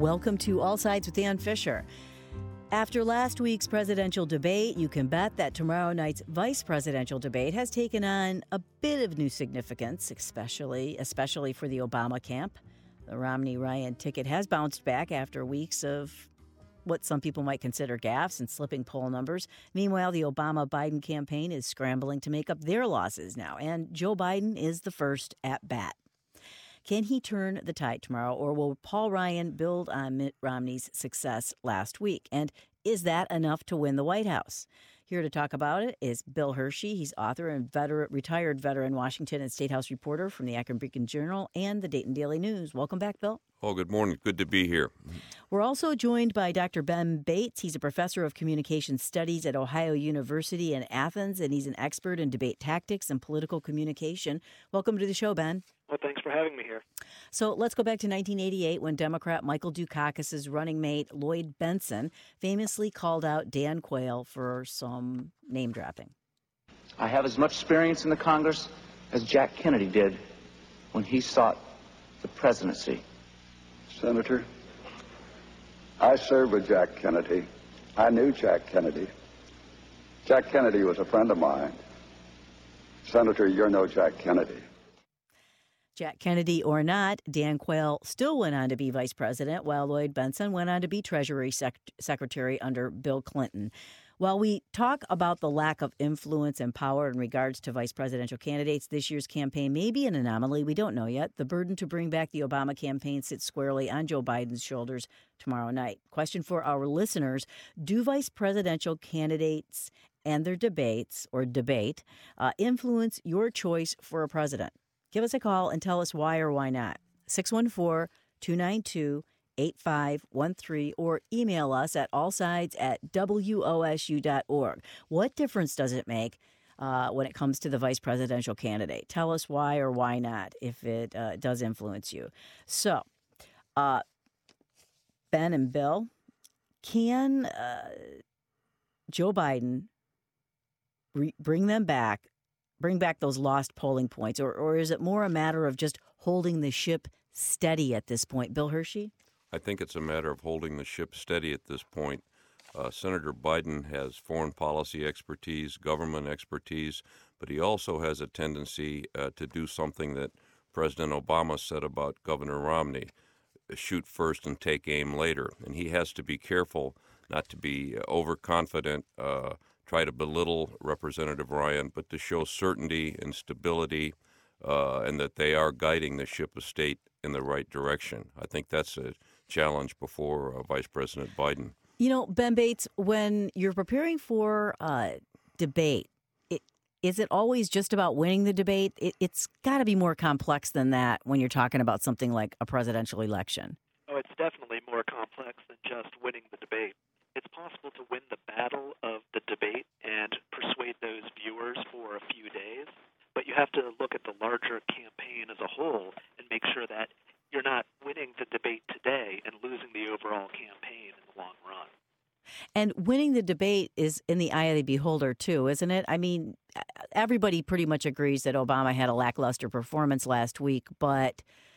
Welcome to All Sides with Dan Fisher. After last week's presidential debate, you can bet that tomorrow night's vice presidential debate has taken on a bit of new significance, especially for the Obama camp. The Romney-Ryan ticket has bounced back after weeks of what some people might consider gaffes and slipping poll numbers. Meanwhile, the Obama-Biden campaign is scrambling to make up their losses now, and Joe Biden is the first at bat. Can he turn the tide tomorrow, or will Paul Ryan build on Mitt Romney's success last week? And is that enough to win the White House? Here to talk about it is Bill Hershey. He's author and retired veteran Washington and State House reporter from the Akron Beacon Journal and the Dayton Daily News. Welcome back, Bill. Oh, good morning. Good to be here. We're also joined by Dr. Ben Bates. He's a professor of communication studies at Ohio University in Athens, and he's an expert in debate tactics and political communication. Welcome to the show, Ben. Well, thanks for having me here. So let's go back to 1988 when Democrat Michael Dukakis' running mate Lloyd Bentsen famously called out Dan Quayle for some name-dropping. I have as much experience in the Congress as Jack Kennedy did when he sought the presidency. Senator, I served with Jack Kennedy. I knew Jack Kennedy. Jack Kennedy was a friend of mine. Senator, you're no Jack Kennedy. Jack Kennedy or not, Dan Quayle still went on to be vice president, while Lloyd Bentsen went on to be Treasury Secretary under Bill Clinton. While we talk about the lack of influence and power in regards to vice presidential candidates, this year's campaign may be an anomaly. We don't know yet. The burden to bring back the Obama campaign sits squarely on Joe Biden's shoulders tomorrow night. Question for our listeners: do vice presidential candidates and their debates or debate influence your choice for a president? Give us a call and tell us why or why not. 614-292-8513 or email us at allsides@wosu.org. What difference does it make when it comes to the vice presidential candidate? Tell us why or why not if it does influence you. So, Ben and Bill, can Joe Biden bring back those lost polling points, or is it more a matter of just holding the ship steady at this point? Bill Hershey? I think it's a matter of holding the ship steady at this point. Senator Biden has foreign policy expertise, government expertise, but he also has a tendency to do something that President Obama said about Governor Romney: shoot first and take aim later. And he has to be careful not to be overconfident, try to belittle Representative Ryan, but to show certainty and stability and that they are guiding the ship of state in the right direction. I think that's a challenge before Vice President Biden. You know, Ben Bates, when you're preparing for debate, is it always just about winning the debate? It's got to be more complex than that when you're talking about something like a presidential election. Oh, it's definitely more complex than just winning the debate. It's possible to win the battle of the debate and persuade those viewers for a few days, but you have to look at the larger campaign as a whole and make sure that you're not winning the debate today and losing the overall campaign in the long run. And winning the debate is in the eye of the beholder, too, isn't it? I mean, everybody pretty much agrees that Obama had a lackluster performance last week, but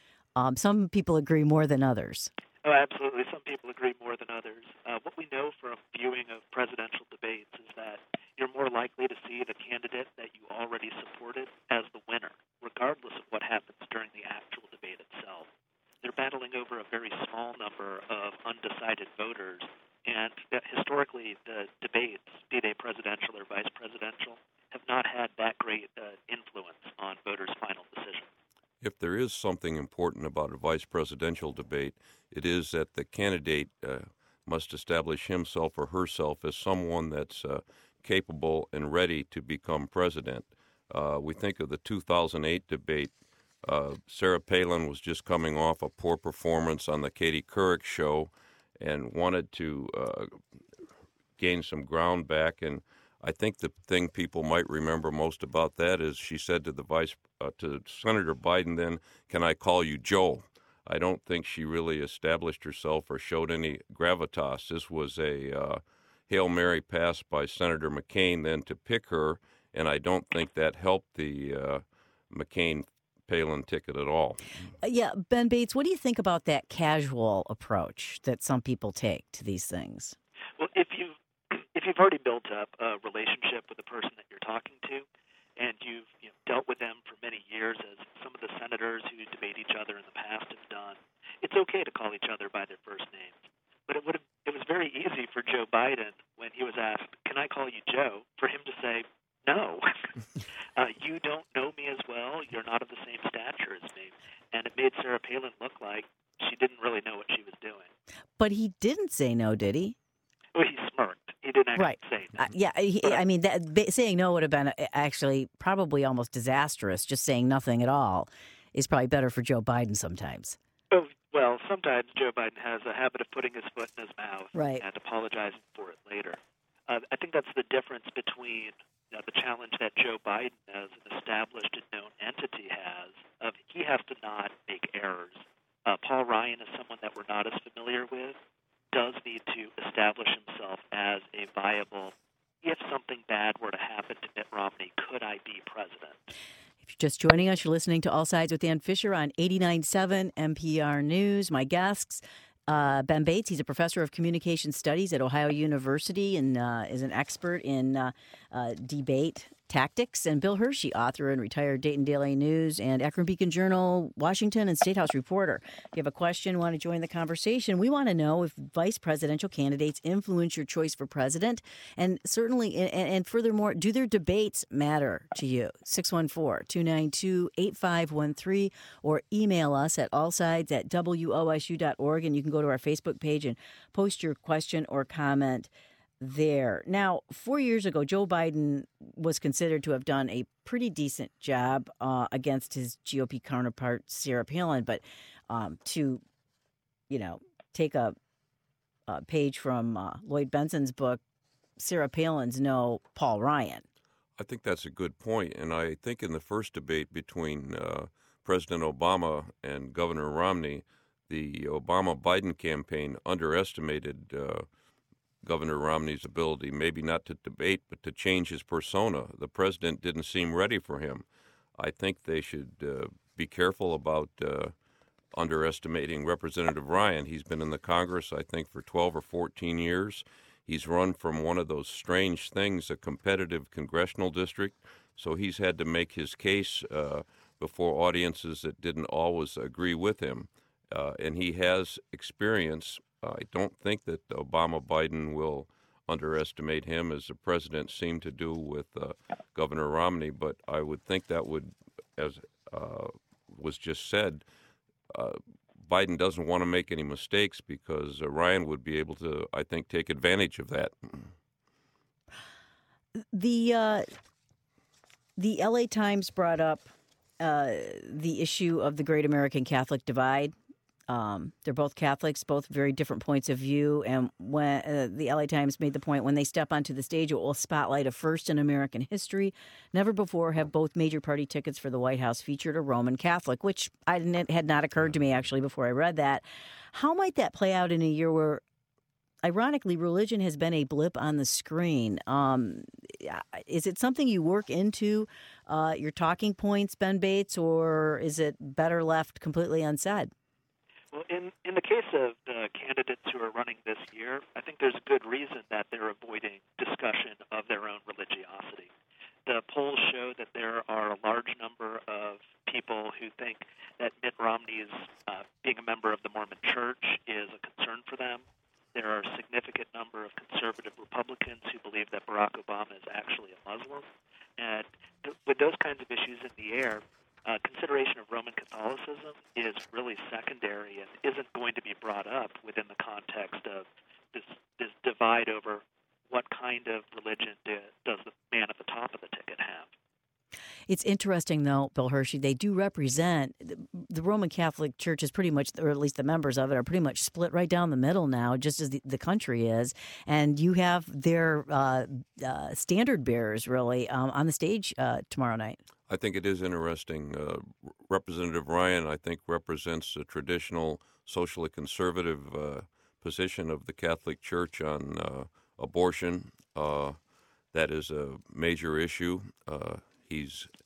some people agree more than others. Oh, absolutely. Some people agree more than others. What we know from viewing of presidential debates is that you're more likely to see the candidate that you already supported as the winner, regardless of what happens during the actual debate itself. They're battling over a very small number of undecided voters, and historically the debates, be they presidential or vice presidential, have not had that great influence on voters' final decision. If there is something important about a vice presidential debate, it is that the candidate must establish himself or herself as someone that's capable and ready to become president. We think of the 2008 debate. Sarah Palin was just coming off a poor performance on the Katie Couric show and wanted to gain some ground back. And I think the thing people might remember most about that is she said to to Senator Biden then, "Can I call you Joe?" I don't think she really established herself or showed any gravitas. This was a Hail Mary pass by Senator McCain then to pick her, and I don't think that helped the McCain Palin ticket at all. Yeah, Ben Bates, what do you think about that casual approach that some people take to these things? Well, if you've already built up a relationship with the person that you're talking to, and you've dealt with them for many years, as some of the senators who debate each other in the past have done, it's okay to call each other by their first names. But it was very easy for Joe Biden when he was asked, "Can I call you Joe?" for him to say, "No, you don't know me as well. You're not of the same stature as me." And it made Sarah Palin look like she didn't really know what she was doing. But he didn't say no, did he? Well, he smirked. He didn't actually say no. I mean, saying no would have been actually probably almost disastrous. Just saying nothing at all is probably better for Joe Biden sometimes. Oh, well, sometimes Joe Biden has a habit of putting his foot in his mouth and apologizing for it later. I think that's the difference between the challenge that Joe Biden, as an established and known entity, has. He has to not make errors. Paul Ryan is someone that we're not as familiar with, does need to establish himself as a viable, if something bad were to happen to Mitt Romney, could I be president? If you're just joining us, you're listening to All Sides with Dan Fisher on 89.7 NPR News. My guests, Ben Bates, he's a professor of communication studies at Ohio University and is an expert in debate tactics, and Bill Hershey, author and retired Dayton Daily News and Akron Beacon Journal, Washington, and State House reporter. If you have a question, want to join the conversation, we want to know if vice presidential candidates influence your choice for president, and certainly, and furthermore, do their debates matter to you? 614-292-8513, or email us at allsides@wosu.org, and you can go to our Facebook page and post your question or comment there. Now, 4 years ago, Joe Biden was considered to have done a pretty decent job against his GOP counterpart, Sarah Palin. But to, take a page from Lloyd Benson's book, Sarah Palin's no Paul Ryan. I think that's a good point. And I think in the first debate between President Obama and Governor Romney, the Obama-Biden campaign underestimated Governor Romney's ability, maybe not to debate, but to change his persona. The president didn't seem ready for him. I think they should be careful about underestimating Representative Ryan. He's been in the Congress, I think, for 12 or 14 years. He's run from one of those strange things, a competitive congressional district, so he's had to make his case before audiences that didn't always agree with him. And he has experience. I don't think that Obama-Biden will underestimate him, as the president seemed to do with Governor Romney, but I would think that would, as was just said, Biden doesn't want to make any mistakes because Ryan would be able to, I think, take advantage of that. The LA Times brought up the issue of the Great American Catholic Divide. They're both Catholics, both very different points of view. And when the LA Times made the point, when they step onto the stage, it will spotlight a first in American history. Never before have both major party tickets for the White House featured a Roman Catholic, which had not occurred to me actually before I read that. How might that play out in a year where, ironically, religion has been a blip on the screen? Is it something you work into your talking points, Ben Bates, or is it better left completely unsaid? Well, in the case of the candidates who are running this year, I think there's good reason that they're avoiding discussion of their own religiosity. The polls show that there are a large number of people who think that Mitt Romney's being a member of the Mormon Church is a concern for them. There are a significant number of conservative Republicans who believe that Barack Obama is actually a Muslim. And with those kinds of issues in the air, consideration of Roman Catholicism is really secondary and isn't going to be brought up within the context of this divide over what kind of religion does the man at the top of the ticket have. It's interesting, though, Bill Hershey, they do represent the Roman Catholic Church is pretty much, or at least the members of it, are pretty much split right down the middle now, just as the country is. And you have their standard bearers, really, on the stage tomorrow night. I think it is interesting. Representative Ryan, I think, represents a traditional, socially conservative position of the Catholic Church on abortion. That is a major issue. He's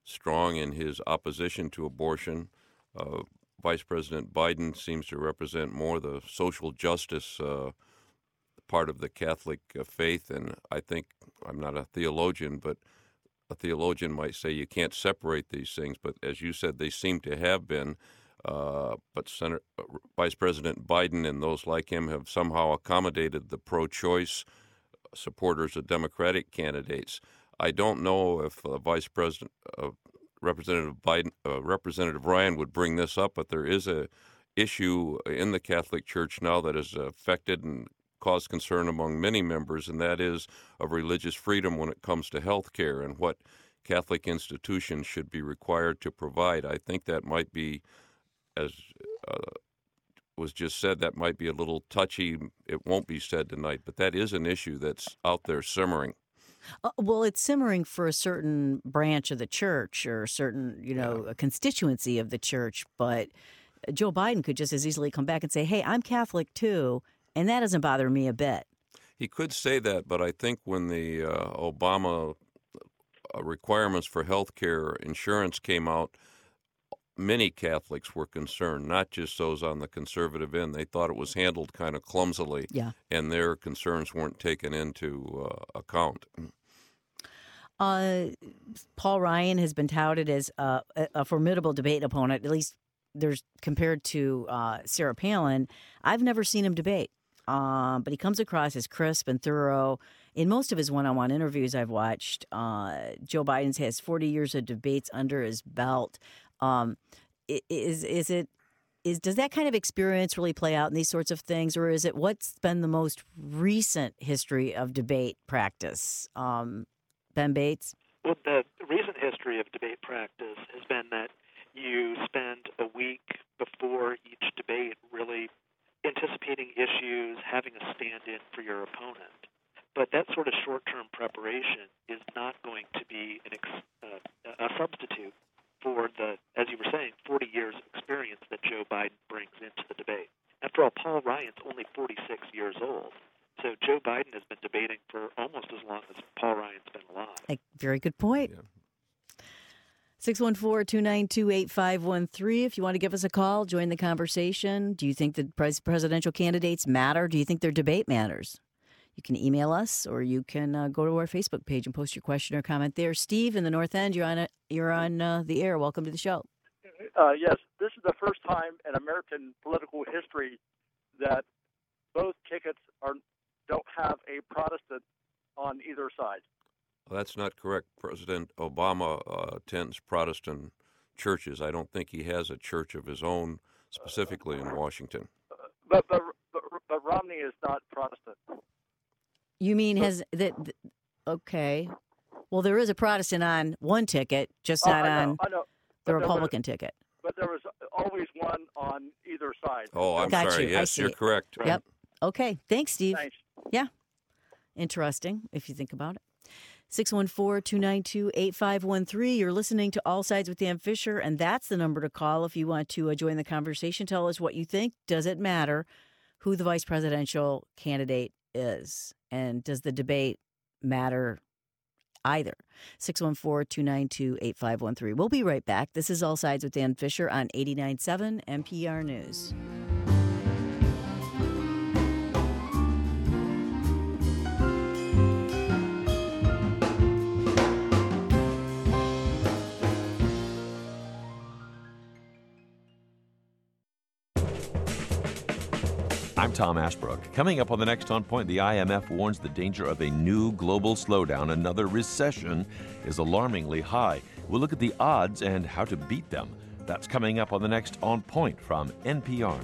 strong in his opposition to abortion. Vice President Biden seems to represent more the social justice part of the Catholic faith, and I think, I'm not a theologian, but a theologian might say you can't separate these things, but as you said, they seem to have been. But Vice President Biden and those like him have somehow accommodated the pro-choice supporters of Democratic candidates. I don't know if Representative Biden, Representative Ryan would bring this up, but there is a issue in the Catholic Church now that has affected and caused concern among many members, and that is of religious freedom when it comes to health care and what Catholic institutions should be required to provide. I think that might be, as was just said, that might be a little touchy. It won't be said tonight, but that is an issue that's out there simmering. Well, it's simmering for a certain branch of the church or a certain, a constituency of the church. But Joe Biden could just as easily come back and say, hey, I'm Catholic too, and that doesn't bother me a bit. He could say that, but I think when the Obama requirements for health care insurance came out, many Catholics were concerned, not just those on the conservative end. They thought it was handled kind of clumsily, and their concerns weren't taken into account. Paul Ryan has been touted as a formidable debate opponent, at least there's compared to Sarah Palin. I've never seen him debate, but he comes across as crisp and thorough. In most of his one-on-one interviews I've watched, Joe Biden has 40 years of debates under his belt. Does that kind of experience really play out in these sorts of things, or is it what's been the most recent history of debate practice? Ben Bates? Well, the recent history of debate practice has been that you spend a week before each debate really anticipating issues, having a stand-in for your opponent. But that sort of short-term preparation is not going to be a substitute for the, as you were saying, 40 years of experience that Joe Biden brings into the debate. After all, Paul Ryan's only 46 years old. So Joe Biden has been debating for almost as long as Paul Ryan's been alive. Very good point. Yeah. 614-292-8513. If you want to give us a call, join the conversation. Do you think that presidential candidates matter? Do you think their debate matters? You can email us, or you can go to our Facebook page and post your question or comment there. Steve in the North End, you're on the air. Welcome to the show. Yes, this is the first time in American political history that both tickets don't have a Protestant on either side. Well, that's not correct. President Obama attends Protestant churches. I don't think he has a church of his own specifically in Washington. But Romney is not Protestant. You mean okay. Well, there is a Protestant on one ticket, just not on the Republican ticket. But there was always one on either side. Oh, I'm sorry. Yes, you're correct. Yep. Okay. Thanks, Steve. Thanks. Yeah. Interesting, if you think about it. 614-292-8513. You're listening to All Sides with Dan Fisher, and that's the number to call if you want to join the conversation. Tell us what you think. Does it matter who the vice presidential candidate is? And does the debate matter either? 614-292-8513. We'll be right back. This is All Sides with Dan Fisher on 89.7 NPR News. I'm Tom Ashbrook. Coming up on the next On Point, the IMF warns the danger of a new global slowdown. Another recession is alarmingly high. We'll look at the odds and how to beat them. That's coming up on the next On Point from NPR.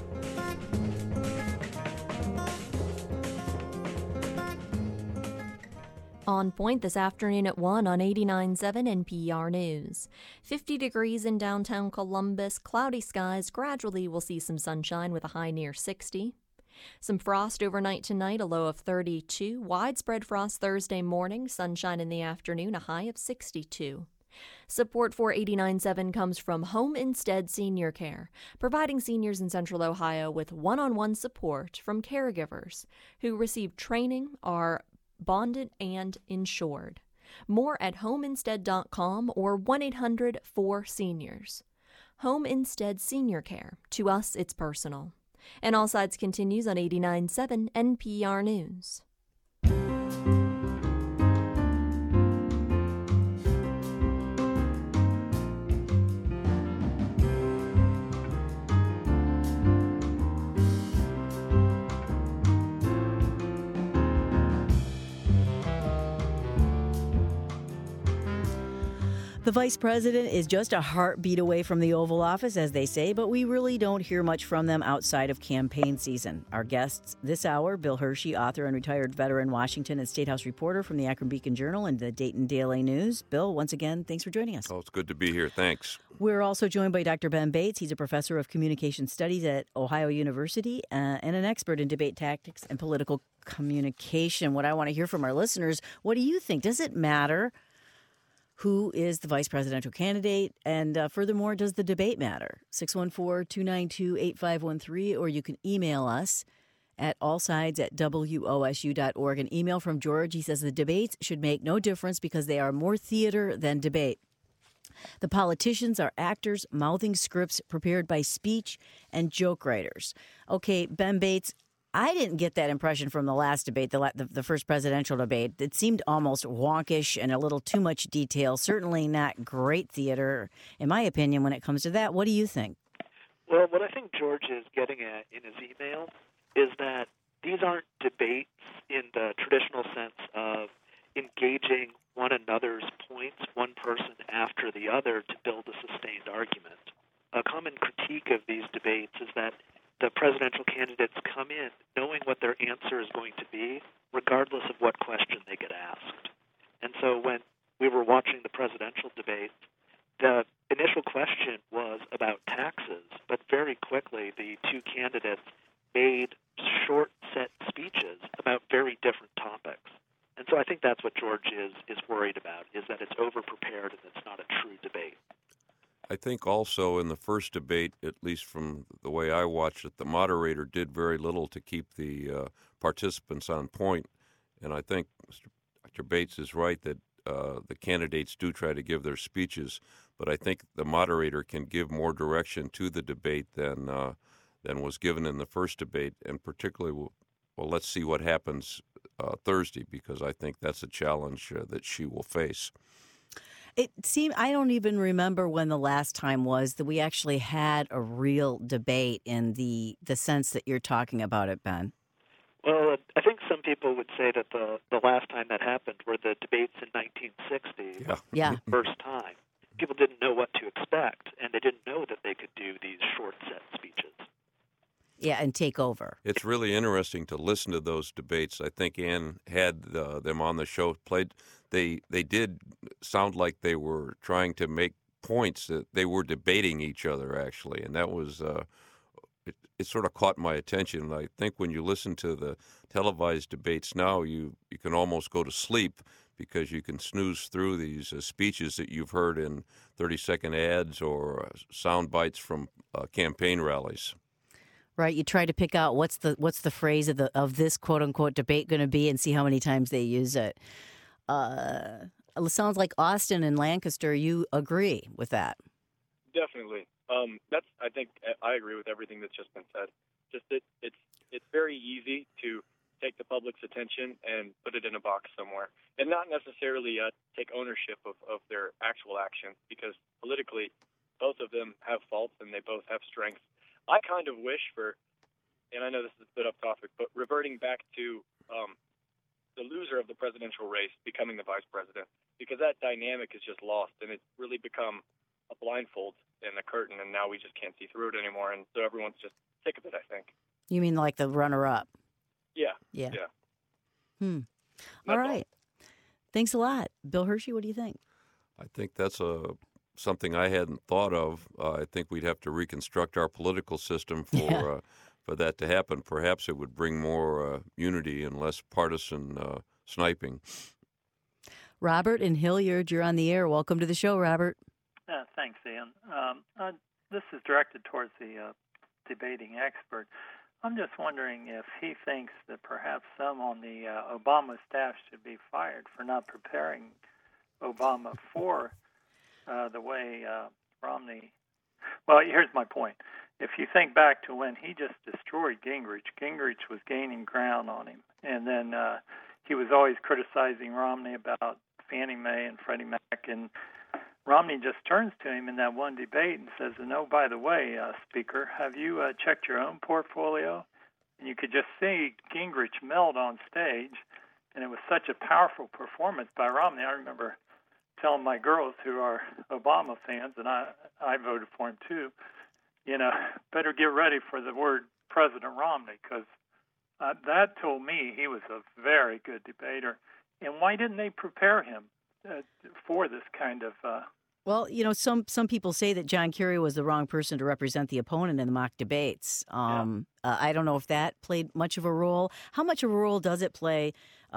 On Point this afternoon at 1 on 89.7 NPR News. 50 degrees in downtown Columbus. Cloudy skies. Gradually we'll see some sunshine with a high near 60. Some frost overnight tonight, a low of 32. Widespread frost Thursday morning, sunshine in the afternoon, a high of 62. Support for 89.7 comes from Home Instead Senior Care, providing seniors in Central Ohio with one-on-one support from caregivers who receive training, are bonded and insured. More at homeinstead.com or 1-800-4SENIORS. Home Instead Senior Care. To us, it's personal. And All Sides continues on 89.7 NPR News. The vice president is just a heartbeat away from the Oval Office, as they say, but we really don't hear much from them outside of campaign season. Our guests this hour, Bill Hershey, author and retired veteran Washington and State House reporter from the Akron Beacon Journal and the Dayton Daily News. Bill, once again, thanks for joining us. Oh, it's good to be here. Thanks. We're also joined by Dr. Ben Bates. He's a professor of communication studies at Ohio University and an expert in debate tactics and political communication. What I want to hear from our listeners, what do you think? Does it matter who is the vice presidential candidate? And furthermore, does the debate matter? 614-292-8513, or you can email us at allsides@wosu.org. An email from George. He says the debates should make no difference because they are more theater than debate. The politicians are actors mouthing scripts prepared by speech and joke writers. Okay, Ben Bates, I didn't get that impression from the last debate, the first presidential debate. It seemed almost wonkish and a little too much detail. Certainly not great theater, in my opinion, when it comes to that. What do you think? Well, what I think George is getting at in his email is that these aren't debates in the traditional sense of engaging one another's points, one person after the other, to build a sustained argument. A common critique of these debates is that the presidential candidates come in knowing what their answer is going to be, regardless of what question they get asked. And so when we were watching the presidential debate, the initial question was about taxes, but very quickly the two candidates made short set speeches about very different topics. And so I think that's what George is worried about, is that it's over-prepared and it's not a true debate. I think also in the first debate, at least from the way I watched it, the moderator did very little to keep the participants on point. And I think Dr. Bates is right that the candidates do try to give their speeches, but I think the moderator can give more direction to the debate than was given in the first debate. And particularly, well, let's see what happens Thursday, because I think that's a challenge that she will face. It seemed, I don't even remember when the last time was that we actually had a real debate in the sense that you're talking about it, Ben. Well, I think some people would say that the last time that happened were the debates in 1960, Yeah. the first time. People didn't know what to expect, and they didn't know that they could do these short-set speeches. Yeah, and take over. It's really interesting to listen to those debates. I think Ann had them on the show, They did sound like they were trying to make points, that they were debating each other, actually, and that was it sort of caught my attention. I think when you listen to the televised debates now, you can almost go to sleep because you can snooze through these speeches that you've heard in 30-second ads or sound bites from campaign rallies. Right, you try to pick out what's the phrase of this quote unquote debate going to be and see how many times they use it. It sounds like Austin and Lancaster, you agree with that. Definitely. I think I agree with everything that's just been said. Just it's very easy to take the public's attention and put it in a box somewhere, and not necessarily take ownership of their actual actions, because politically, both of them have faults and they both have strengths. I kind of wish for, and I know this is a bit off topic, but reverting back to the loser of the presidential race becoming the vice president, because that dynamic is just lost, and it's really become a blindfold and a curtain, and now we just can't see through it anymore, and so everyone's just sick of it, I think. You mean like the runner-up? Yeah. All right. Thanks a lot. Bill Hershey, what do you think? I think that's something I hadn't thought of. I think we'd have to reconstruct our political system for that to happen. Perhaps it would bring more unity and less partisan sniping. Robert in Hilliard, you're on the air. Welcome to the show, Robert. Thanks, Ian. This is directed towards the debating expert. I'm just wondering if he thinks that perhaps some on the Obama staff should be fired for not preparing Obama for the way Romney. Well, here's my point. If you think back to when he just destroyed Gingrich, Gingrich was gaining ground on him, and then he was always criticizing Romney about Fannie Mae and Freddie Mac, and Romney just turns to him in that one debate and says, "And oh, by the way, Speaker, have you checked your own portfolio?" And you could just see Gingrich melt on stage, and it was such a powerful performance by Romney. I remember telling my girls who are Obama fans, and I voted for him too, better get ready for the word President Romney, because that told me he was a very good debater. And why didn't they prepare him for this kind of... Well, some people say that John Kerry was the wrong person to represent the opponent in the mock debates. I don't know if that played much of a role. How much of a role does it play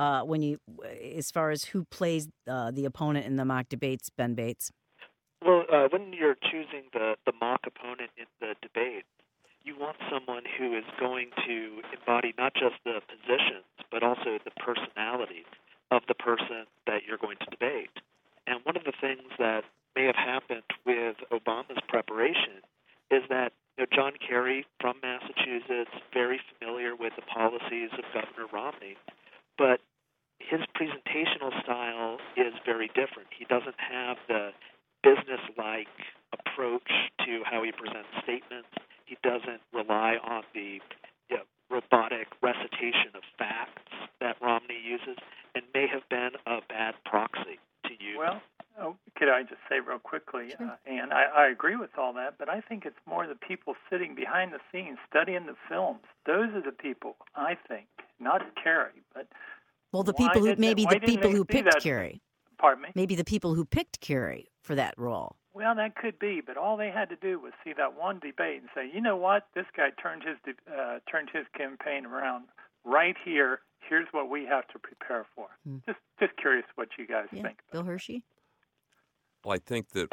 as far as who plays the opponent in the mock debates, Ben Bates? Well, when you're choosing the mock opponent in the debate, you want someone who is going to embody not just the positions, but also the personality of the person that you're going to debate. And one of the things that may have happened with Obama's preparation is that John Kerry from Massachusetts, very familiar with the policies of Governor Romney, but his presentational style is very different. He doesn't have the business-like approach to how he presents statements. He doesn't rely on the robotic recitation of facts that Romney uses, and may have been a bad proxy to use. Well, could I just say real quickly, Sure. and I agree with all that, but I think it's more the people sitting behind the scenes studying the films. Those are the people, I think, not Kerry, but the people who picked Kerry. Pardon me? Maybe the people who picked Kerry for that role. Well, that could be, but all they had to do was see that one debate and say, you know what, this guy turned his campaign around right here. Here's what we have to prepare for. Just curious what you guys think. Bill Hershey? Well, I think that,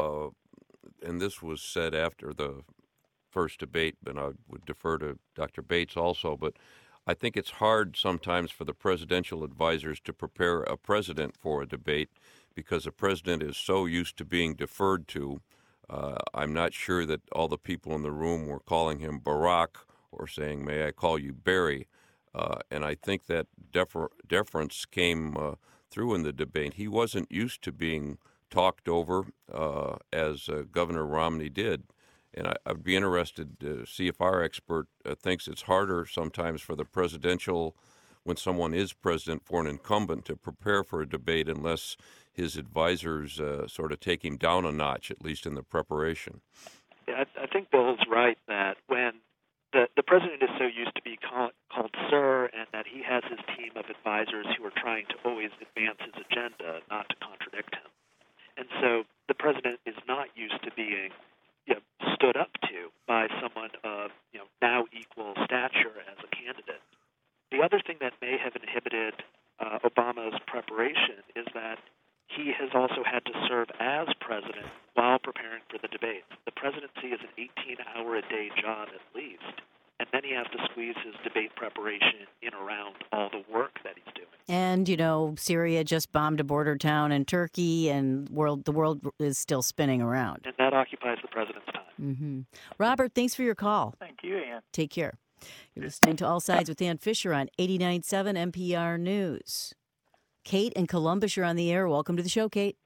and this was said after the first debate, and I would defer to Dr. Bates also, but I think it's hard sometimes for the presidential advisors to prepare a president for a debate because the president is so used to being deferred to. I'm not sure that all the people in the room were calling him Barack or saying, "May I call you Barry?" And I think that deference came through in the debate. He wasn't used to being talked over as Governor Romney did. And I'd be interested to see if our expert thinks it's harder sometimes for the presidential, when someone is president, for an incumbent to prepare for a debate unless his advisors sort of take him down a notch, at least in the preparation. Yeah, I think Bill's right that when the president is so used to be called sir, and that he has his team of advisors who are trying to always advance his agenda, not to contradict him. And so the president is not used to being stood up to by someone of now equal stature as a candidate. The other thing that may have inhibited Obama's preparation is that he has also had to serve as president while preparing for the debates. The presidency is an 18-hour-a-day job at least, and then he has to squeeze his debate preparation in around all the work that he's doing. And, Syria just bombed a border town in Turkey, and the world is still spinning around. And that occupies the president's time. Mm-hmm. Robert, thanks for your call. Thank you, Ann. Take care. You're listening to All Sides with Ann Fisher on 89.7 NPR News. Kate in Columbus, you're on the air. Welcome to the show, Kate.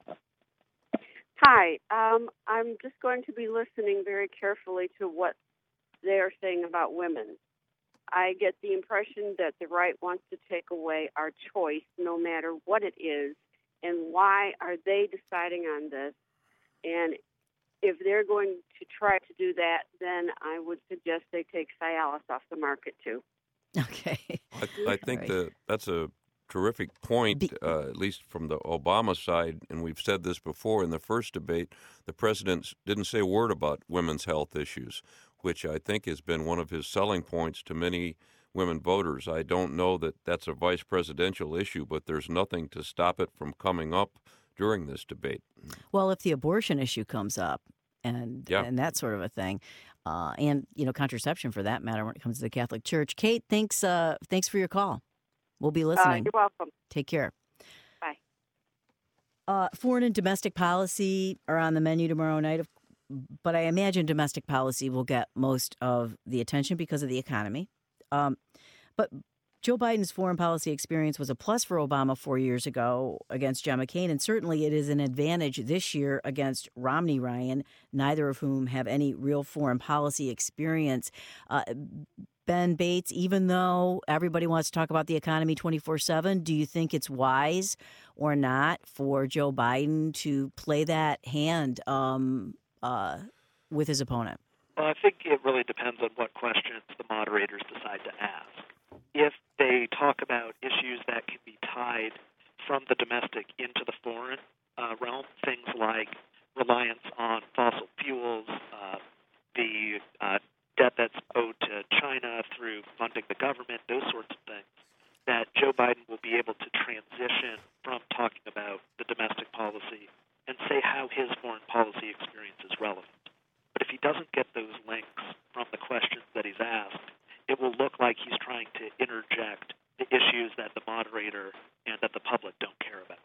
Hi. I'm just going to be listening very carefully to what they are saying about women. I get the impression that the right wants to take away our choice, no matter what it is, and why are they deciding on this? And if they're going to try to do that, then I would suggest they take Cialis off the market, too. Okay. I think that's a terrific point, at least from the Obama side, and we've said this before in the first debate, the president didn't say a word about women's health issues, which I think has been one of his selling points to many women voters. I don't know that that's a vice presidential issue, but there's nothing to stop it from coming up during this debate. Well, if the abortion issue comes up and that sort of a thing, and contraception for that matter when it comes to the Catholic Church. Kate, thanks for your call. We'll be listening. You're welcome. Take care. Bye. Foreign and domestic policy are on the menu tomorrow night, but I imagine domestic policy will get most of the attention because of the economy. But Joe Biden's foreign policy experience was a plus for Obama 4 years ago against John McCain, and certainly it is an advantage this year against Romney Ryan, neither of whom have any real foreign policy experience. Ben Bates, even though everybody wants to talk about the economy 24/7, do you think it's wise or not for Joe Biden to play that hand with his opponent? Well, I think it really depends on what questions the moderators decide to ask. If they talk about issues that can be tied from the domestic into the foreign realm, things like reliance on fossil fuels, the debt that's owed to China through funding the government, those sorts of things, that Joe Biden will be able to transition from talking about the domestic policy and say how his foreign policy experience is relevant. But if he doesn't get those links from the questions that he's asked, it will look like he's trying to interject the issues that the moderator and that the public don't care about.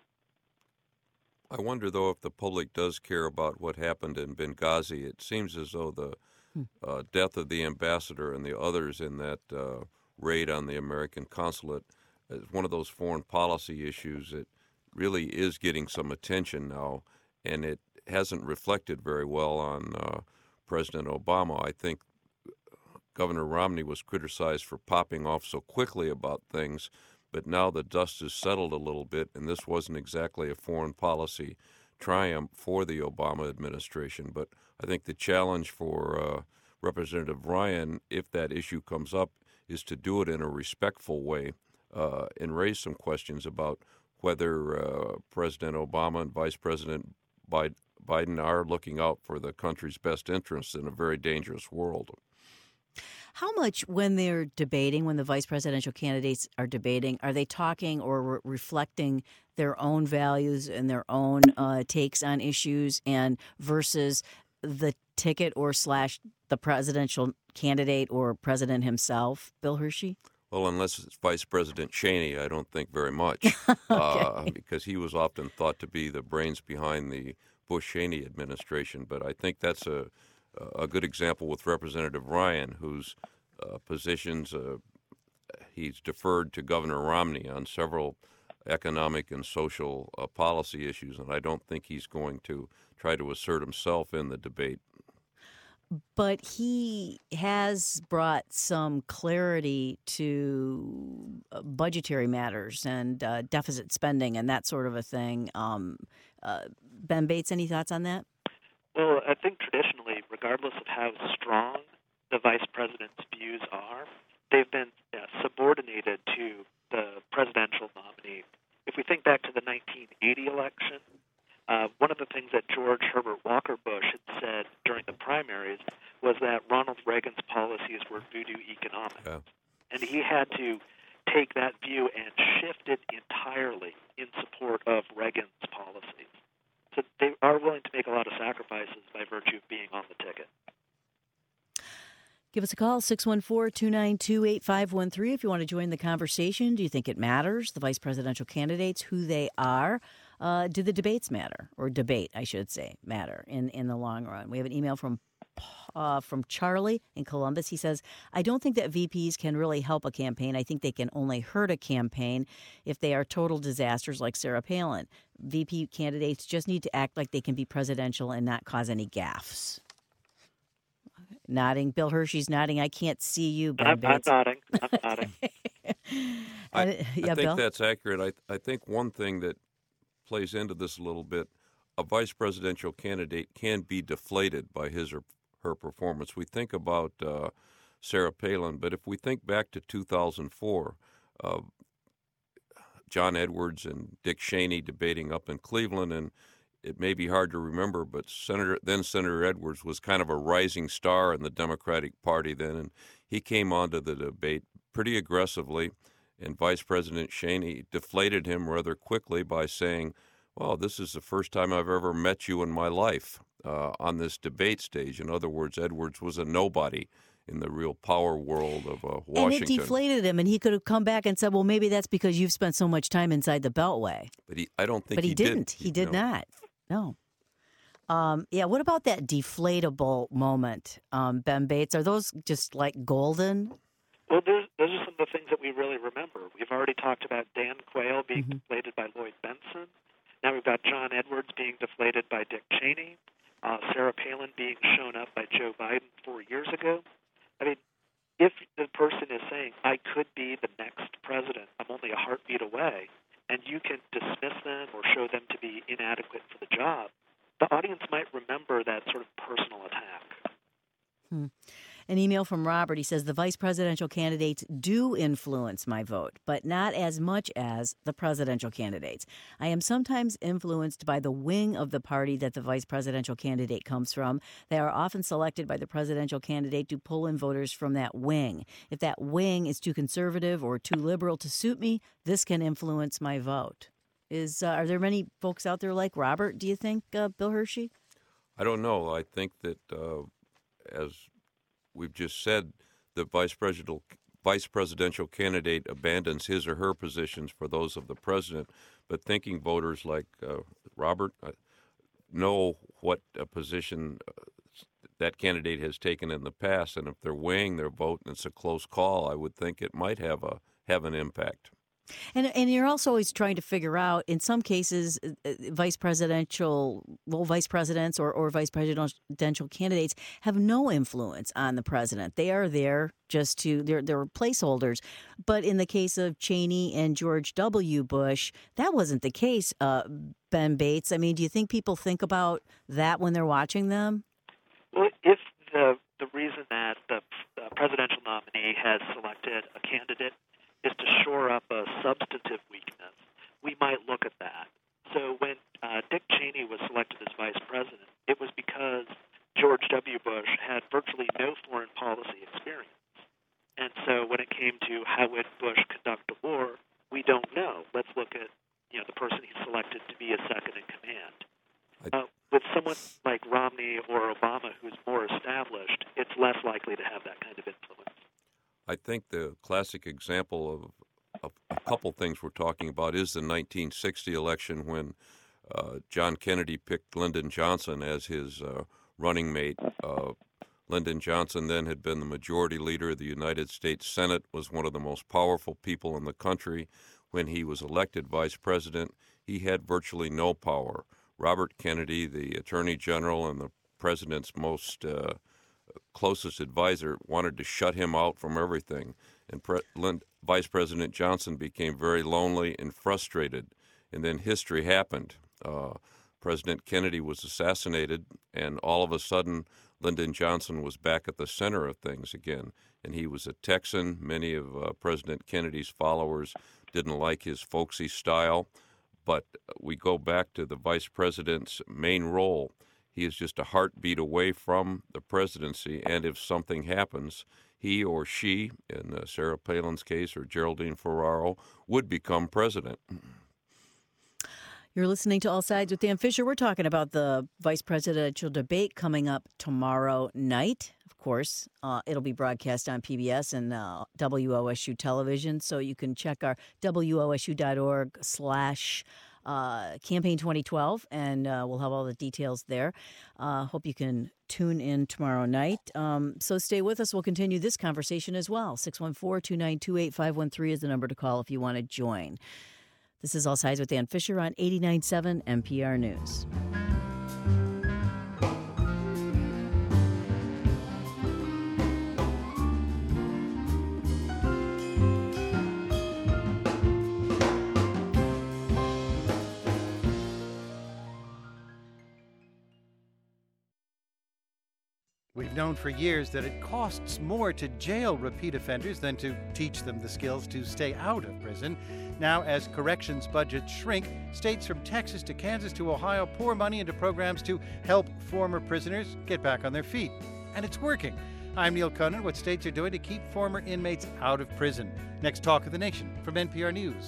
I wonder, though, if the public does care about what happened in Benghazi. It seems as though the death of the ambassador and the others in that raid on the American consulate is one of those foreign policy issues that really is getting some attention now, and it hasn't reflected very well on President Obama. I think Governor Romney was criticized for popping off so quickly about things, but now the dust has settled a little bit, and this wasn't exactly a foreign policy triumph for the Obama administration. But I think the challenge for Representative Ryan, if that issue comes up, is to do it in a respectful way and raise some questions about whether President Obama and Vice President Biden are looking out for the country's best interests in a very dangerous world. How much, when they're debating, when the vice presidential candidates are debating, are they talking or reflecting their own values and their own takes on issues and versus the ticket or / the presidential candidate or president himself, Bill Hershey? Well, unless it's Vice President Cheney, I don't think very much, because he was often thought to be the brains behind the Bush-Cheney administration. But I think that's a good example with Representative Ryan, whose positions he's deferred to Governor Romney on several economic and social policy issues, and I don't think he's going to try to assert himself in the debate. But he has brought some clarity to budgetary matters and deficit spending and that sort of a thing. Ben Bates, any thoughts on that? Well, I think traditionally, regardless of how strong the vice president's views are, they've been subordinated to the presidential nominee. If we think back to the 1980 election, one of the things that George Herbert Walker Bush had said during the primaries was that Ronald Reagan's policies were voodoo economics. Yeah. And he had to take that view and shift it entirely in support of Reagan's policies. So they are willing to make a lot of sacrifices by virtue of being on the ticket. Give us a call, 614-292-8513, if you want to join the conversation. Do you think it matters, the vice presidential candidates, who they are? Do the debates matter, or debate, I should say, matter in the long run? We have an email from Charlie in Columbus. He says, I don't think that VPs can really help a campaign. I think they can only hurt a campaign if they are total disasters like Sarah Palin. VP candidates just need to act like they can be presidential and not cause any gaffes. Nodding. Bill Hershey's nodding. I can't see you, Ben Bates. I'm nodding. I think that's accurate. I think one thing that plays into this a little bit, a vice presidential candidate can be deflated by his or her performance. We think about Sarah Palin, but if we think back to 2004, John Edwards and Dick Cheney debating up in Cleveland, and it may be hard to remember, but Senator Edwards was kind of a rising star in the Democratic Party then, and he came onto the debate pretty aggressively, and Vice President Cheney deflated him rather quickly by saying, well, this is the first time I've ever met you in my life on this debate stage. In other words, Edwards was a nobody, in the real power world of Washington. And it deflated him, and he could have come back and said, well, maybe that's because you've spent so much time inside the Beltway. But I don't think he didn't. He did no. not. No. What about that deflatable moment, Ben Bates? Are those just like golden? Well, those are some of the things that we really remember. We've already talked about Dan Quayle being deflated by Lloyd Bentsen. Now we've got John Edwards being deflated by Dick Cheney. Sarah Palin being shown up by Joe Biden 4 years ago. I mean, if the person is saying, I could be the next president, I'm only a heartbeat away, and you can dismiss them or show them to be inadequate for the job, the audience might remember that sort of personal attack. An email from Robert. He says, the vice presidential candidates do influence my vote, but not as much as the presidential candidates. I am sometimes influenced by the wing of the party that the vice presidential candidate comes from. They are often selected by the presidential candidate to pull in voters from that wing. If that wing is too conservative or too liberal to suit me, this can influence my vote. Are there many folks out there like Robert, do you think, Bill Hershey? I don't know. I think that, as we've just said, the vice presidential candidate abandons his or her positions for those of the president, but thinking voters like Robert know what a position that candidate has taken in the past, and if they're weighing their vote and it's a close call, I would think it might have an impact. And you're also always trying to figure out, in some cases, vice presidents or vice presidential candidates have no influence on the president. They are there just they're placeholders. But in the case of Cheney and George W. Bush, that wasn't the case, Ben Bates. I mean, do you think people think about that when they're watching them? Well, if the reason that the presidential nominee has selected a candidate is to shore up a substantive weakness, we might look at that. So when Dick Cheney was selected as vice president, it was because George W. Bush had virtually no foreign policy experience. And so when it came to how would Bush conduct a war, we don't know. Let's look at the person he selected to be his second in command. With someone like Romney or Obama who's more established, it's less likely to have that kind of influence. I think the classic example of a couple things we're talking about is the 1960 election when John Kennedy picked Lyndon Johnson as his running mate. Lyndon Johnson then had been the majority leader of the United States Senate, was one of the most powerful people in the country. When he was elected vice president, he had virtually no power. Robert Kennedy, the attorney general and the president's most closest advisor, wanted to shut him out from everything. And Vice President Johnson became very lonely and frustrated. And then history happened. President Kennedy was assassinated, and all of a sudden, Lyndon Johnson was back at the center of things again. And he was a Texan. Many of President Kennedy's followers didn't like his folksy style. But we go back to the vice president's main role. He is just a heartbeat away from the presidency, and if something happens, he or she, in Sarah Palin's case, or Geraldine Ferraro, would become president. You're listening to All Sides with Dan Fisher. We're talking about the vice presidential debate coming up tomorrow night. Of course, it'll be broadcast on PBS and WOSU television, so you can check our WOSU.org/ Campaign 2012, and we'll have all the details there. Hope you can tune in tomorrow night. So stay with us. We'll continue this conversation as well. 614-292-8513 is the number to call if you want to join. This is All Sides with Dan Fisher on 89.7 NPR News. We've known for years that it costs more to jail repeat offenders than to teach them the skills to stay out of prison. Now, as corrections budgets shrink, states from Texas to Kansas to Ohio pour money into programs to help former prisoners get back on their feet. And it's working. I'm Neil Conan. What states are doing to keep former inmates out of prison. Next Talk of the Nation from NPR News.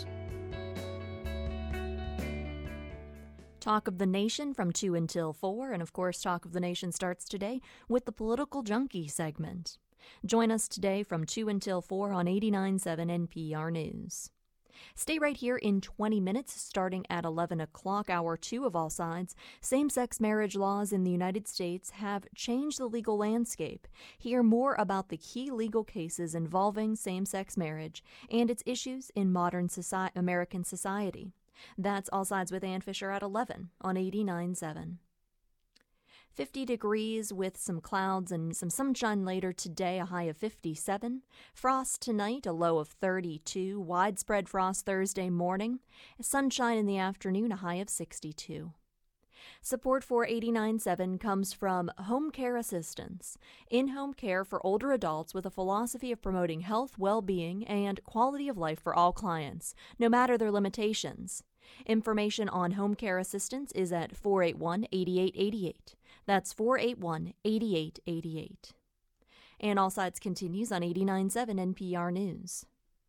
Talk of the Nation from 2 until 4, and of course Talk of the Nation starts today with the Political Junkie segment. Join us today from 2 until 4 on 89.7 NPR News. Stay right here in 20 minutes, starting at 11 o'clock, hour 2 of All Sides. Same-sex marriage laws in the United States have changed the legal landscape. Hear more about the key legal cases involving same-sex marriage and its issues in modern American society. That's All Sides with Ann Fisher at 11 on 89.7. 50 degrees with some clouds and some sunshine later today, a high of 57. Frost tonight, a low of 32. Widespread frost Thursday morning. Sunshine in the afternoon, a high of 62. Support for 89.7 comes from Home Care Assistance, in-home care for older adults with a philosophy of promoting health, well-being, and quality of life for all clients, no matter their limitations. Information on home care assistance is at 481-8888. That's 481-8888. And All Sides continues on 89.7 NPR News.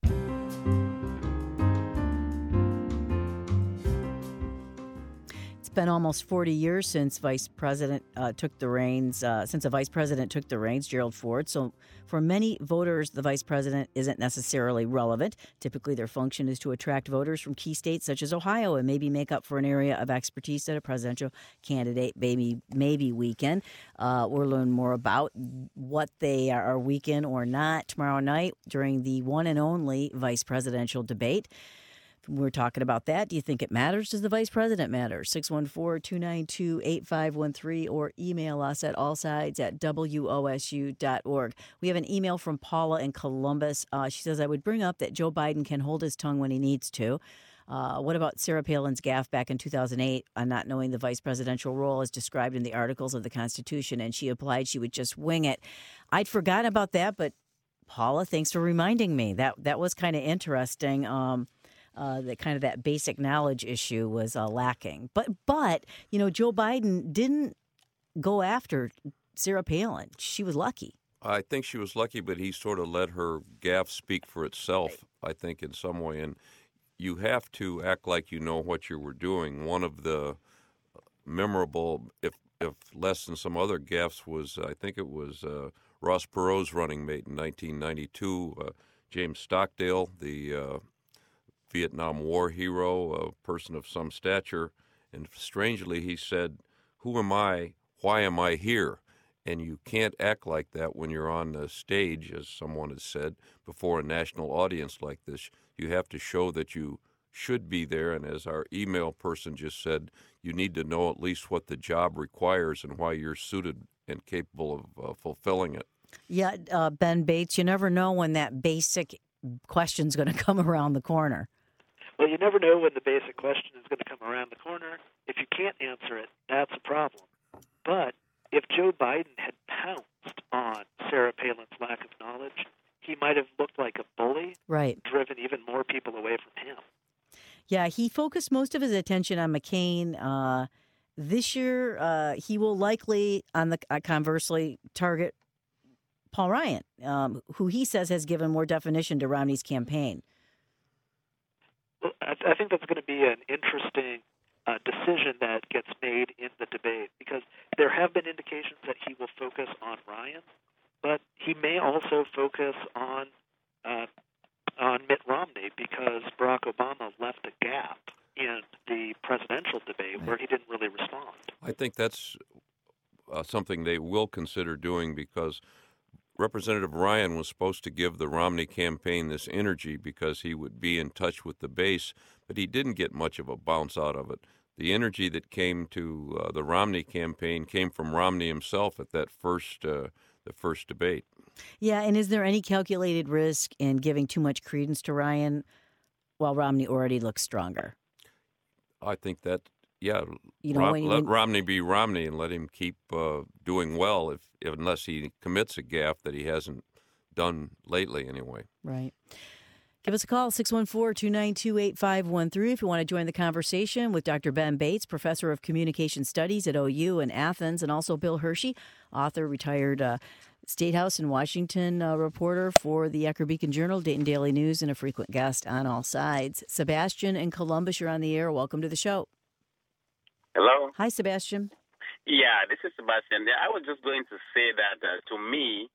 It's been almost 40 years since Vice President took the reins, since a Vice President took the reins, Gerald Ford. So for many voters, the Vice President isn't necessarily relevant. Typically, their function is to attract voters from key states such as Ohio and maybe make up for an area of expertise that a presidential candidate maybe weaken. We'll learn more about what they are weaken or not tomorrow night during the one and only Vice Presidential debate. We're talking about that. Do you think it matters? Does the vice president matter? 614-292-8513 or email us at allsides@wosu.org. We have an email from Paula in Columbus. She says, I would bring up that Joe Biden can hold his tongue when he needs to. What about Sarah Palin's gaffe back in 2008 on not knowing the vice presidential role as described in the articles of the Constitution, and she implied she would just wing it? I'd forgotten about that, but Paula, thanks for reminding me. That was kind of interesting. That basic knowledge issue was lacking. But Joe Biden didn't go after Sarah Palin. She was lucky. I think she was lucky, but he sort of let her gaffe speak for itself, I think, in some way. And you have to act like you know what you were doing. One of the memorable, if less than some other gaffes, was, I think it was Ross Perot's running mate in 1992, James Stockdale, the Vietnam War hero, a person of some stature, and strangely he said, "Who am I? Why am I here?" And you can't act like that when you're on the stage, as someone has said, before a national audience like this. You have to show that you should be there, and as our email person just said, you need to know at least what the job requires and why you're suited and capable of fulfilling it. Yeah, Ben Bates, you never know when that basic question's going to come around the corner. Well, you never know when the basic question is going to come around the corner. If you can't answer it, that's a problem. But if Joe Biden had pounced on Sarah Palin's lack of knowledge, he might have looked like a bully, right? Driven even more people away from him. Yeah, he focused most of his attention on McCain. This year, he will likely, conversely, target Paul Ryan, who he says has given more definition to Romney's campaign. Well, I think that's going to be an interesting decision that gets made in the debate, because there have been indications that he will focus on Ryan, but he may also focus on Mitt Romney, because Barack Obama left a gap in the presidential debate where he didn't really respond. I think that's something they will consider doing, because Representative Ryan was supposed to give the Romney campaign this energy because he would be in touch with the base, but he didn't get much of a bounce out of it. The energy that came to the Romney campaign came from Romney himself at that the first debate. Yeah, and is there any calculated risk in giving too much credence to Ryan while Romney already looks stronger? I think that, yeah, let Romney be Romney and let him keep doing well unless he commits a gaffe that he hasn't done lately anyway. Right. Give us a call, 614-292-8513, if you want to join the conversation with Dr. Ben Bates, professor of communication studies at OU in Athens, and also Bill Hershey, author, retired State House in Washington reporter for the Akron Beacon Journal, Dayton Daily News, and a frequent guest on All Sides. Sebastian in Columbus, you're on the air. Welcome to the show. Hello. Hi, Sebastian. Yeah, this is Sebastian. I was just going to say that to me,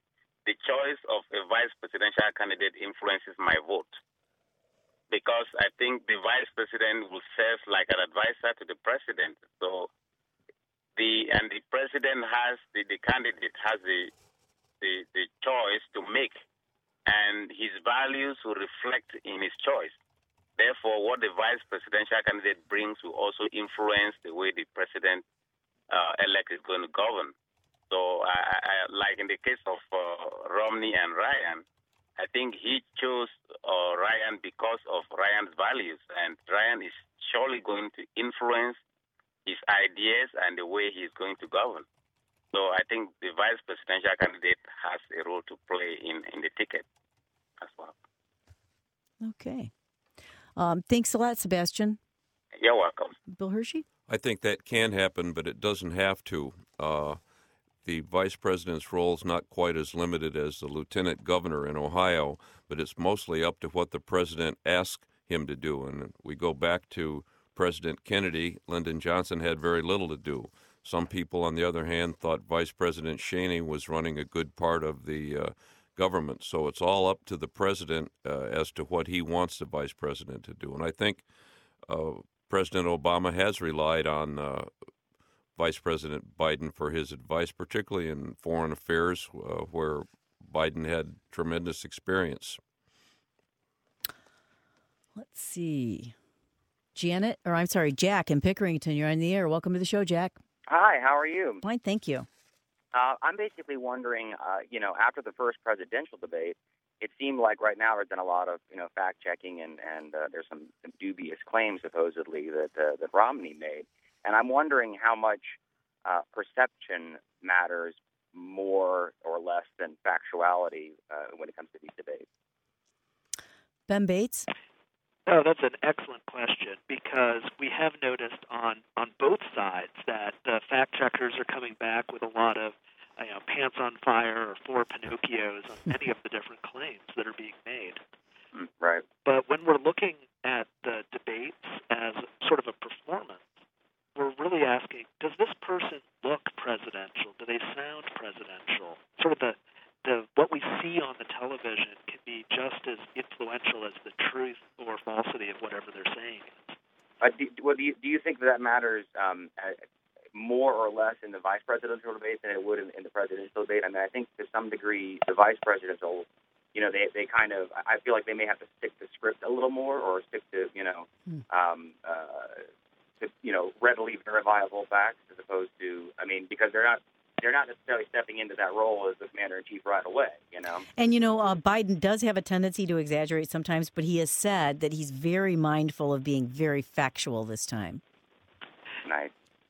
the choice of a vice presidential candidate influences my vote, because I think the vice president will serve like an advisor to the president. So the president has the candidate has the choice to make, and his values will reflect in his choice. Therefore, what the vice presidential candidate brings will also influence the way the president elect is going to govern. So, like in the case of Romney and Ryan, I think he chose Ryan because of Ryan's values, and Ryan is surely going to influence his ideas and the way he's going to govern. So I think the vice presidential candidate has a role to play in the ticket as well. Okay. Thanks a lot, Sebastian. You're welcome. Bill Hershey? I think that can happen, but it doesn't have to. The vice president's role is not quite as limited as the lieutenant governor in Ohio, but it's mostly up to what the president asks him to do. And we go back to President Kennedy. Lyndon Johnson had very little to do. Some people, on the other hand, thought Vice President Cheney was running a good part of the government. So it's all up to the president as to what he wants the vice president to do. And I think President Obama has relied on Vice President Biden for his advice, particularly in foreign affairs, where Biden had tremendous experience. Let's see. Jack in Pickerington. You're on the air. Welcome to the show, Jack. Hi, how are you? Fine, thank you. I'm basically wondering, after the first presidential debate, it seemed like right now there's been a lot of, fact-checking and there's some dubious claims, supposedly, that Romney made. And I'm wondering how much perception matters more or less than factuality when it comes to these debates. Ben Bates? Oh, that's an excellent question, because we have noticed on both sides that the fact checkers are coming back with a lot of pants on fire or four Pinocchios on many of the different claims that are being made. Right. But when we're looking at the debates as sort of a performance, we're really asking, does this person look presidential? Do they sound presidential? Sort of the what we see on the television can be just as influential as the truth or falsity of whatever they're saying is. Do you think that matters more or less in the vice presidential debate than it would in the presidential debate? I mean, I think to some degree the vice presidential, they kind of, I feel like they may have to stick to script a little more, or stick to, readily verifiable facts, as opposed to, because they're not necessarily stepping into that role as the commander-in-chief right away, And, Biden does have a tendency to exaggerate sometimes, but he has said that he's very mindful of being very factual this time. Nice.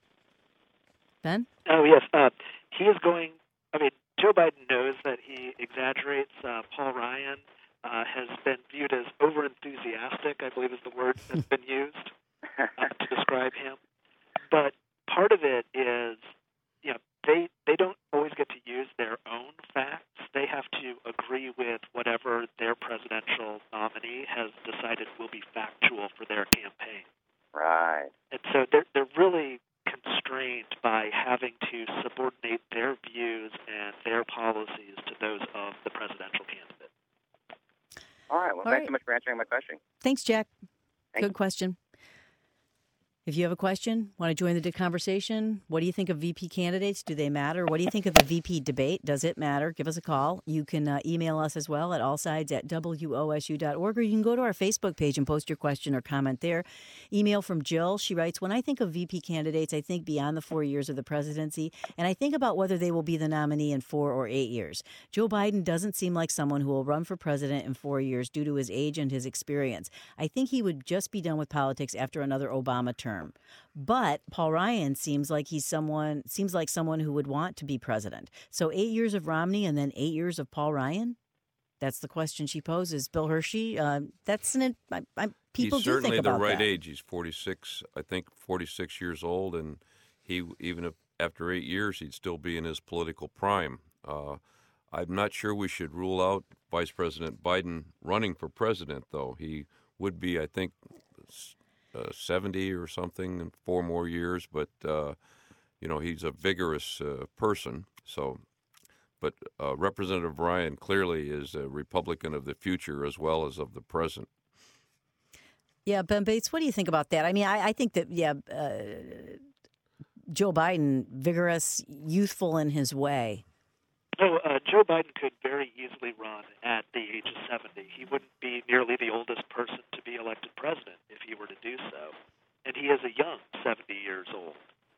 Ben? Oh, yes. He is going, Joe Biden knows that he exaggerates. Paul Ryan has been viewed as over-enthusiastic, I believe is the word that's been used to describe him. But part of it is, they don't always get to use their own facts. They have to agree with whatever their presidential nominee has decided will be factual for their campaign. Right. And so they're really constrained by having to subordinate their views and their policies to those of the presidential candidate. All right. Well, thanks so much for answering my question. Thanks, Jack. Good question. If you have a question, want to join the conversation, what do you think of VP candidates? Do they matter? What do you think of the VP debate? Does it matter? Give us a call. You can email us as well at allsides@wosu.org, or you can go to our Facebook page and post your question or comment there. Email from Jill. She writes, when I think of VP candidates, I think beyond the 4 years of the presidency, and I think about whether they will be the nominee in 4 or 8 years. Joe Biden doesn't seem like someone who will run for president in 4 years due to his age and his experience. I think he would just be done with politics after another Obama term. But Paul Ryan seems like someone who would want to be president. So 8 years of Romney and then 8 years of Paul Ryan? That's the question she poses. Bill Hershey, people do think about that. He's certainly the right that. age. He's 46, I think 46 years old, and even if after 8 years he'd still be in his political prime. I'm not sure we should rule out Vice President Biden running for president, though. He would be, I think, 70 or something in 4 more years, but he's a vigorous person. So but Representative Ryan clearly is a Republican of the future as well as of the present. Yeah, Ben Bates, what do you think about that? I mean, I think that, Joe Biden, vigorous, youthful in his way. So Joe Biden could very easily run at the age of 70. He wouldn't be nearly the oldest person to be elected president if he were to do so. And he is a young 70 years old.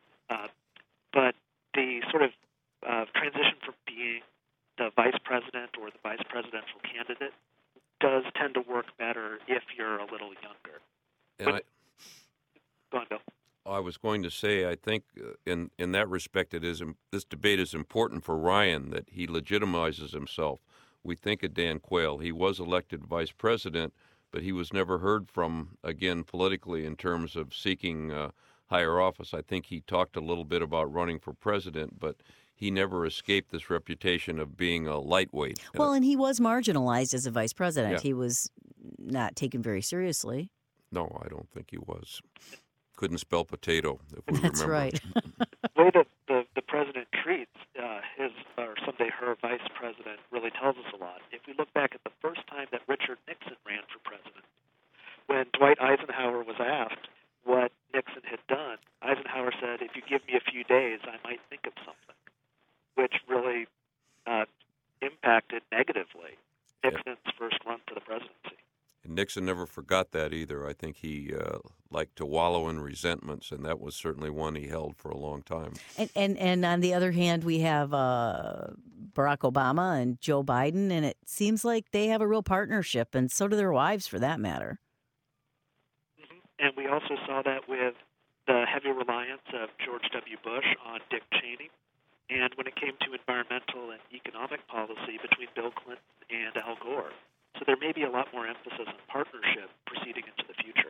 But the sort of transition from being the vice president or the vice presidential candidate does tend to work better if you're a little younger. And go on, Bill. I was going to say, I think in that respect, this debate is important for Ryan, that he legitimizes himself. We think of Dan Quayle. He was elected vice president, but he was never heard from again politically in terms of seeking higher office. I think he talked a little bit about running for president, but he never escaped this reputation of being a lightweight. Well, and he was marginalized as a vice president. Yeah. He was not taken very seriously. No, I don't think he was. Couldn't spell potato, if we That's remember. right. The way that the president treats his or someday her vice president really tells us a lot. If we look back at the first time that Richard Nixon ran for president, when Dwight Eisenhower was asked what Nixon had done, Eisenhower said, "If you give me a few days, I might think of something," which really impacted negatively Nixon's first run for the presidency. And Nixon never forgot that either. I think he liked to wallow in resentments, and that was certainly one he held for a long time. And on the other hand, we have Barack Obama and Joe Biden, and it seems like they have a real partnership, and so do their wives, for that matter. Mm-hmm. And we also saw that with the heavy reliance of George W. Bush on Dick Cheney, and when it came to environmental and economic policy between Bill Clinton and Al Gore. So there may be a lot more emphasis on partnership proceeding into the future.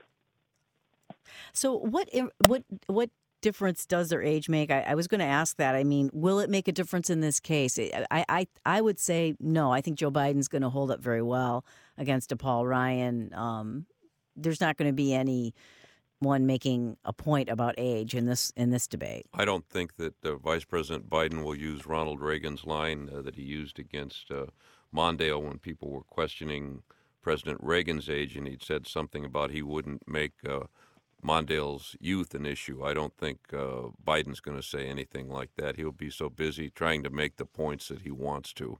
So what difference does their age make? I was going to ask that. I mean, will it make a difference in this case? I would say no. I think Joe Biden's going to hold up very well against a Paul Ryan. There's not going to be anyone making a point about age in this debate. I don't think that Vice President Biden will use Ronald Reagan's line that he used against Mondale when people were questioning President Reagan's age, and he'd said something about he wouldn't make Mondale's youth an issue. I don't think Biden's going to say anything like that. He'll be so busy trying to make the points that he wants to.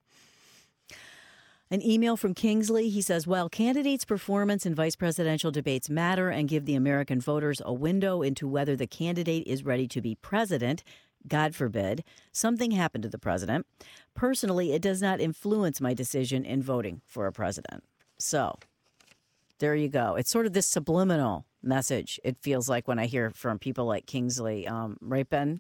An email from Kingsley. He says, while candidates' performance in vice presidential debates matter and give the American voters a window into whether the candidate is ready to be president, God forbid, something happened to the president. Personally, it does not influence my decision in voting for a president. So, there you go. It's sort of this subliminal message, it feels like, when I hear from people like Kingsley. Right, Ben?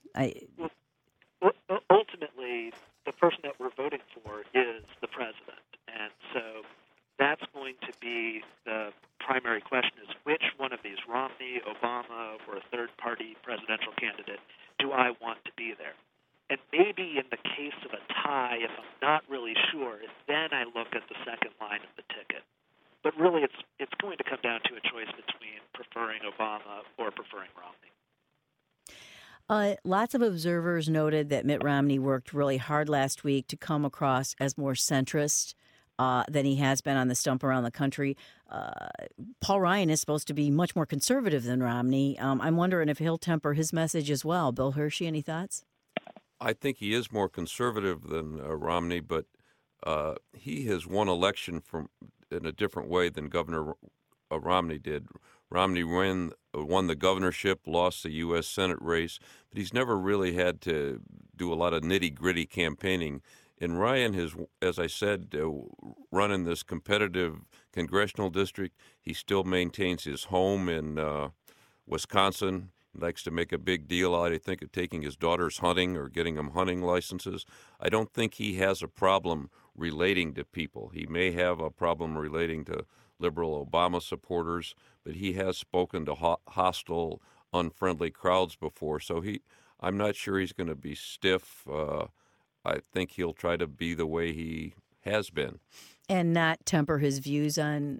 Ultimately, the person that we're voting for is the president. And so that's going to be the primary question, is which one of these, Romney, Obama, or a third-party presidential candidate, do I want to be there? And maybe in the case of a tie, if I'm not really sure, then I look at the second line of the ticket. But really, it's going to come down to a choice between preferring Obama or preferring Romney. Lots of observers noted that Mitt Romney worked really hard last week to come across as more centrist than he has been on the stump around the country. Paul Ryan is supposed to be much more conservative than Romney. I'm wondering if he'll temper his message as well. Bill Hershey, any thoughts? I think he is more conservative than Romney, but he has won election in a different way than Governor Romney did. Romney won the governorship, lost the U.S. Senate race, but he's never really had to do a lot of nitty-gritty campaigning. And Ryan has, as I said, run in this competitive congressional district. He still maintains his home in Wisconsin. He likes to make a big deal out, I think, of taking his daughters hunting or getting them hunting licenses. I don't think he has a problem relating to people. He may have a problem relating to liberal Obama supporters, but he has spoken to hostile, unfriendly crowds before. So I'm not sure he's going to be stiff. I think he'll try to be the way he has been. And not temper his views on...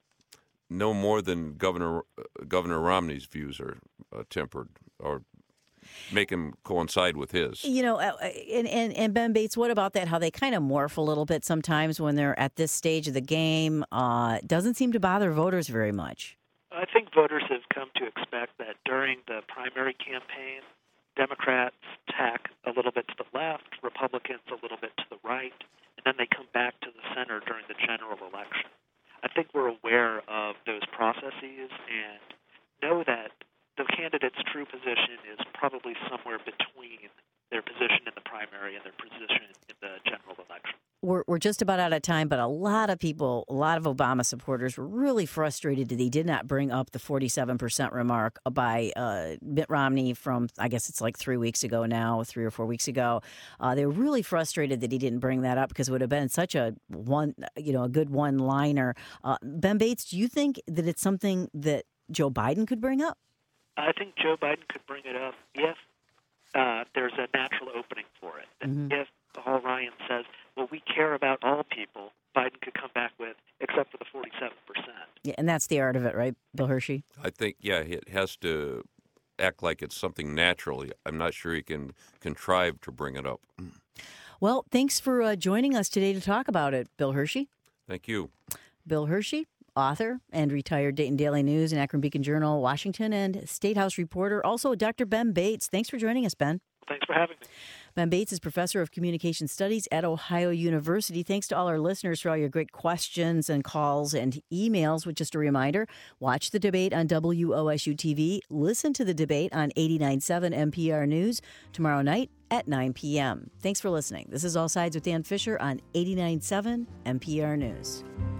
No more than Governor Romney's views are tempered. Or make him coincide with his. You know, and Ben Bates, what about that? How they kind of morph a little bit sometimes when they're at this stage of the game. Doesn't seem to bother voters very much. I think voters have come to expect that during the primary campaign, Democrats tack a little bit to the left, Republicans a little bit to the right, and then they come back to the center during the general election. I think we're aware of those processes and know that the candidate's true position is probably somewhere between their position in the primary and their position in the general election. We're just about out of time, but a lot of people, a lot of Obama supporters were really frustrated that he did not bring up the 47% remark by Mitt Romney from, I guess it's like 3 weeks ago now, 3 or 4 weeks ago. They were really frustrated that he didn't bring that up because it would have been such a good one-liner. Ben Bates, do you think that it's something that Joe Biden could bring up? I think Joe Biden could bring it up if there's a natural opening for it. Mm-hmm. If Paul Ryan says, well, we care about all people, Biden could come back with, except for the 47%. Yeah, and that's the art of it, right, Bill Hershey? I think, it has to act like it's something natural. I'm not sure he can contrive to bring it up. Well, thanks for joining us today to talk about it, Bill Hershey. Thank you. Bill Hershey, author and retired Dayton Daily News and Akron Beacon Journal, Washington, and State House reporter. Also, Dr. Ben Bates. Thanks for joining us, Ben. Thanks for having me. Ben Bates is professor of communication studies at Ohio University. Thanks to all our listeners for all your great questions and calls and emails. With just a reminder, watch the debate on WOSU TV. Listen to the debate on 89.7 NPR News tomorrow night at 9 p.m. Thanks for listening. This is All Sides with Dan Fisher on 89.7 NPR News.